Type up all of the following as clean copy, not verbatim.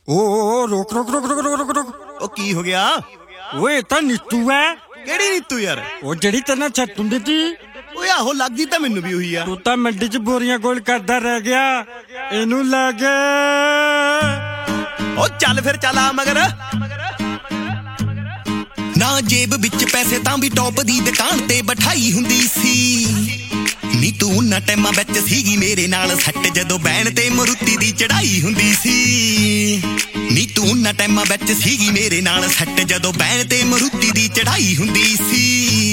ओ रोक रोक रोक रोक रोक रोक रोक ਉਹ ਕੀ ਹੋ ਗਿਆ? ओए ਤਾਂ ਨੀਤੂ है ਕਿਹੜੀ ਨੀਤੂ ਯਾਰ? ਉਹ ਜਿਹੜੀ ਤੈਨੂੰ ਛੱਟ ਹੁੰਦੀ ਤੀ। ਓਏ ਆਹੋ ਲੱਗਦੀ ਤਾਂ ਮੈਨੂੰ ਵੀ ਉਹੀ ਆ। ਤੂੰ ਤਾਂ ਮੰਡੀ 'ਚ ਬੋਰੀਆਂ ਗੋਲ ਕਰਦਾ ਰਹਿ ਗਿਆ, ਇਹਨੂੰ ਲੈ ਕੇ ਉਹ ਚੱਲ ਫਿਰ ਚੱਲ ਆ ਮਗਰ। ਨਾ ਜੇਬ ਵਿੱਚ ਪੈਸੇ ਤਾਂ ਵੀ ਟੌਪ ਦੀ ਦੁਕਾਨ ਤੇ ਬਿਠਾਈ ਹੁੰਦੀ ਸੀ ਨੀ ਤੂੰ ਉਹਨਾਂ ਟਾਈਮਾਂ ਵਿੱਚ ਸੀਗੀ ਮੇਰੇ ਨਾਲ ਸੱਟ ਜਦੋਂ ਬੈਣ ਤੇ ਮਰੂਤੀ ਦੀ ਚੜਾਈ ਹੁੰਦੀ ਸੀ ਨੀ ਤੂੰ ਉਹਨਾਂ ਟਾਈਮਾਂ ਵਿੱਚ ਸੀਗੀ ਮੇਰੇ ਨਾਲ ਸੱਟ ਜਦੋਂ ਬੈਣ ਤੇ ਮਰੂਤੀ ਦੀ ਚੜਾਈ ਹੁੰਦੀ ਸੀ।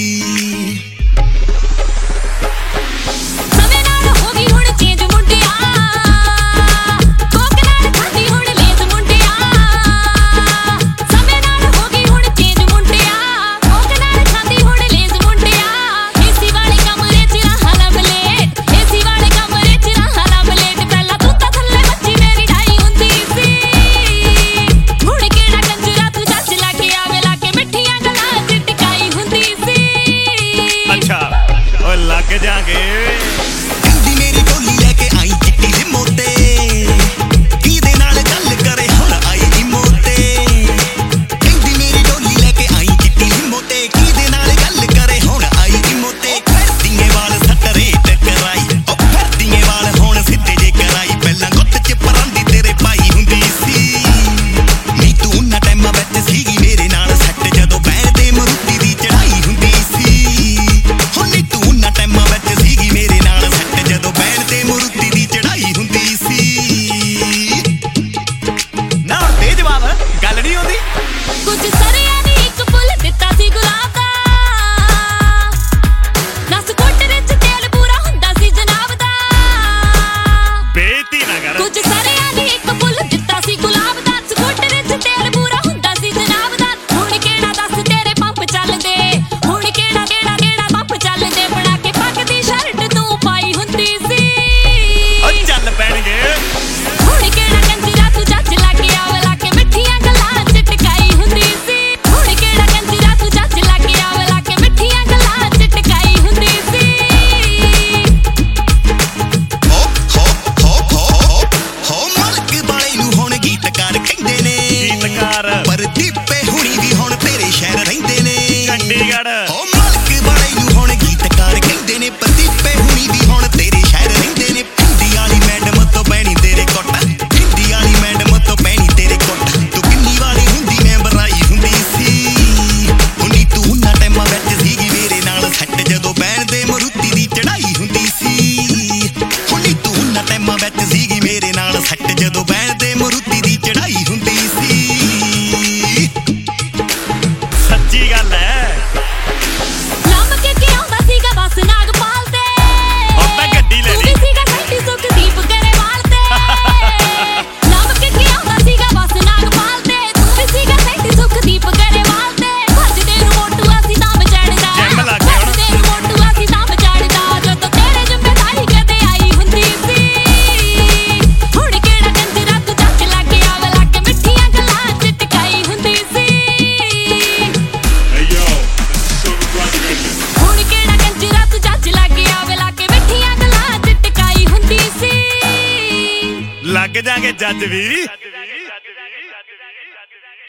ਲੱਗ ਜਾਗੇ ਕਹਿੰਦੀ ਮੇਰੀ ਢੋਲੀ ਲੈ ਕੇ ਆਈ ਚਿੱਟੀ ਲਿਮੋ ਤੇ ਕਿਹਦੇ ਨਾਲ ਗੱਲ ਕਰੇ ਹੁਣ ਆਈ ਇਮੋ ਤੇ ਕਹਿੰਦੀ ਮੇਰੀ ਢੋਲੀ ਲੈ ਕੇ ਆਈ ਚਿੱਟੀ ਲਿਮੋ ਤੇ ਕਿਹਦੇ ਨਾਲ ਗੱਲ ਕਰੇ ਹੁਣ ਆਈ ਇਮੋ ਤੇ ਫਿਰਦੀਏ ਵਾਲ ਸੱਟਰੇ ਟਕਰਾਈ ਉਹ ਫਿਰਦੀਏ ਵਾਲ ਹੁਣ ਸਿੱਧੇ ਜੇ ਕਰਾਈ ਪਹਿਲਾਂ ਗੁੱਤ ਚ ਪਰਾਂਦੀ ਤੇਰੇ ਪਾਈ ਹੁੰਦੀ ਸੀ ਨੀ ਤੂੰ ਉਹਨਾਂ ਟਾਈਮਾਂ ਵਿੱਚ ਸੀਗੀ ਮੇਰੇ ਨਾਲ ਸੱਟ ਜਦੋਂ ਬੈਣ ਤੇ ਮਰੂਤੀ ਦੀ ਚੜਾਈ ਹੁੰਦੀ ਸੀ ਹੁਣ ਨੀ ਤੂੰ ਉਹਨਾਂ ਟਾਈਮਾਂ ਵਿੱਚ ਸੀਗੀ ਮੇਰੇ ਨਾਲ ਸੱਟ ਜਦੋਂ ਬੈਣ ਤੇ ਮਰੂਤੀ ਦੀ ਚੜਾਈ ਹੁੰਦੀ ਸੀ। ਨਾ ਹੁਣ ਦੇ ਜਵਾਬ ਗੱਲ ਨਹੀਂ ਆਉਂਦੀ। ਕੁਝ ਸਰਿਆਂ ਨੇ ਇੱਕ ਫੁੱਲ ਦਿੱਤਾ ਸੀ ਗੁਲਾਬ ਦਾ ਨਾ ਸਕੂਟਰ 'ਚ ਤੇਲ ਪੂਰਾ ਹੁੰਦਾ ਸੀ ਜਨਾਬ ਦਾ ਬੇਇੱਜ਼ਤੀ ਨਾ ਕਰ। ਕੁਝ ਸਰਿਆਂ ਨੇ ਇੱਕ ਫੁੱਲ ਦਿੱਤਾ ਸੀ ਗੁਲਾਬ ਦਾ ਸਕੂਟਰ 'ਚ ਤੇਲ ਪੂਰਾ ਹੁੰਦਾ ਸੀ ਜਨਾਬ ਦਾ ਹੁਣ ਕਿਹੜਾ ਦੱਸ ਤੇਰੇ ਪੰਪ ਚੱਲਦੇ ਹੁਣ ਕਿਹੜਾ ਕਿਹੜਾ ਕਿਹੜਾ ਪੰਪ ਚੱਲਦੇ ਬਣਾ ਕੇ ਪੱਗ ਦੀ ਸ਼ਰਟ ਤੂੰ ਪਾਈ ਹੁੰਦੀ ਸੀ ਉਹ ਚੱਲ ਪੈਣਗੇ ਹੁਣ ਕਿਹੜਾ ਕੰਜਰਾ ਤੂੰ ਜੱਜ ਲਾ ਕੇ ਆਵਲਾ ਕੇ ਮਿੱਠੀਆਂ ਗੱਲਾਂ 'ਚ ਟਕਾਈ ਹੁੰਦੀ ਸੀ ਹੁਣ ਕਿਹੜਾ ਕੰਜਰਾ ਤੂੰ ਜੱਜ ਲਾ ਕੇ ਆਵਲਾ ਕੇ ਮਿੱਠੀਆਂ ਗੱਲਾਂ 'ਚ ਟਕਾਈ ਹੁੰਦੀ ਸੀ। ਹੋ ਮਲਕ ਵਾਲੇ ਨੂੰ ਹੁਣ ਗੀਤਕਾਰ ਕਹਿੰਦੇ ਨੇ ਗੀਤਕਾਰ ਪਰ ਦੀਪੇ ਹੁਣੀ ਵੀ ਹੁਣ ਤੇਰੇ ਸ਼ਹਿਰ ਰਹਿੰਦੇ ਨੇ ਚੰਡੀਗੜ੍ਹ। ਹੋ ਮਲਕ ਵਾਲੇ ਨੂੰ ਹੁਣ ਗੀਤਕਾਰ ਕਹਿੰਦੇ ਨੇ ਪਰ ਦੀਪੇ ਹੁਣੀ ਵੀ ਹੁਣ ਤੇਰੇ ਸ਼ਹਿਰ ਰਹਿੰਦੇ ਨੇ ਹਿੰਦੀ ਵਾਲੀ ਮੈਡਮ ਤੋਂ ਪੈਣੀ ਤੇਰੇ ਕੋਟ ਹਿੰਦੀ ਵਾਲੀ ਮੈਡਮ ਤੋਂ ਪੈਣੀ ਤੇਰੇ ਕੋਟ ਤੂੰ ਕਿੰਨੀ ਵਾਲੀ ਹੁੰਦੀ ਮੈਂ ਬਰਾਈ ਹੁੰਦੀ ਸੀ ਹੁਣੀ ਤੂੰ ਉਹਨਾਂ ਟਾਈਮਾਂ ਵਿੱਚ ਸੀਗੀ ਮੇਰੇ ਨਾਲ ਸੱਟ ਜਦੋਂ ਬੈਣ ਤੇ ਮਰੂਤੀ ਦੀ ਚੜਾਈ ਹੁੰਦੀ ਸੀ ਹੁਣੀ ਤੂੰ ਉਹਨਾਂ ਟਾਈਮਾਂ ਵਿੱਚ ਸੀਗੀ ਮੇਰੇ ਨਾਲ ਸੱਟ ਜਦੋਂ ਬੈਣ ਤੇ ਮਰੂਤੀ ਦੀ ਚੜਾਈ ਹੁੰਦੀ ਸੀ। ਸੱਚੀ ਗੱਲ ਹੈ। ਲੰਮ ਕੇ ਆਉਂਦਾ ਸੀਗਾ ਬਸ ਨਾਗਪਾਲ ਤੇ ਹੁਣ ਤਾਂ ਗੱਡੀ ਲੈ ਤੂੰ ਲਈ। ਵੀ ਸੀਗਾ ਸੈਂਟੀ ਸੁਖਦੀਪ ਗਰੇਵਾਲ ਤੇ ਲੰਮ ਕੇ ਆਉਂਦਾ ਸੀਗਾ ਬਸ ਨਾਗਪਾਲ ਤੇ ਤੂੰ ਵੀ ਸੀਗਾ ਸੈਂਟੀ ਸੁਖਦੀਪ ਗਰੇਵਾਲ ਤੇ ਭੱਜਦੇ ਨੂੰ ਮੋਟੂਆ ਸੀ ਦਮ ਚੜਦਾ ਜਿੰਮ ਲੱਗ ਗਿਆ ਹੁਣ। ਭੱਜਦੇ ਨੂੰ ਮੋਟੂਆ ਸੀ ਦਮ ਚੜਦਾ ਜਦੋਂ ਤੇਰੇ ਜ਼ਿੰਮੇਦਾਰੀ ਕਦੇ ਆਈ ਹੁੰਦੀ ਸੀ ਹੁਣ ਕਿਹੜਾ ਕੰਜਰਾ ਤੂੰ ਜੱਜ ਲਾ ਕੇ ਆਵਲਾ ਕੇ ਮਿੱਠੀਆਂ ਗੱਲਾਂ 'ਚ ਟਕਾਈ ਹੁੰਦੀ ਸੀ ਹੁਣ ਕਿਹੜਾ ਕੰਜਰਾ ਤੂੰ ਜੱਜ ਲਾ ਕੇ ਆਵਲਾ ਕੇ ਮਿੱਠੀਆਂ ਗੱਲਾਂ 'ਚ ਟਕਾਈ ਹੁੰਦੀ ਸੀ। ਲੱਗ ਜਾਗੇ ਜੱਜ ਵੀ।